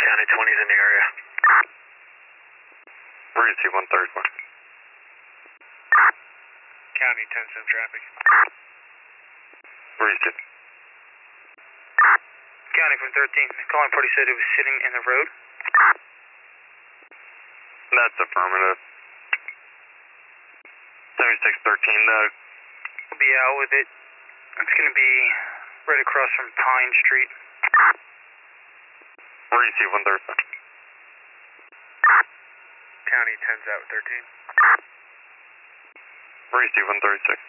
County 20's in the area. Where do you see 134? County 10's in traffic. Where do you see? County from 13. Calling party said it was sitting in the road. That's affirmative. 7613, We'll be out with it. It's going to be right across from Pine Street. where do you see 134? County 10's out 13. Where do you see 136?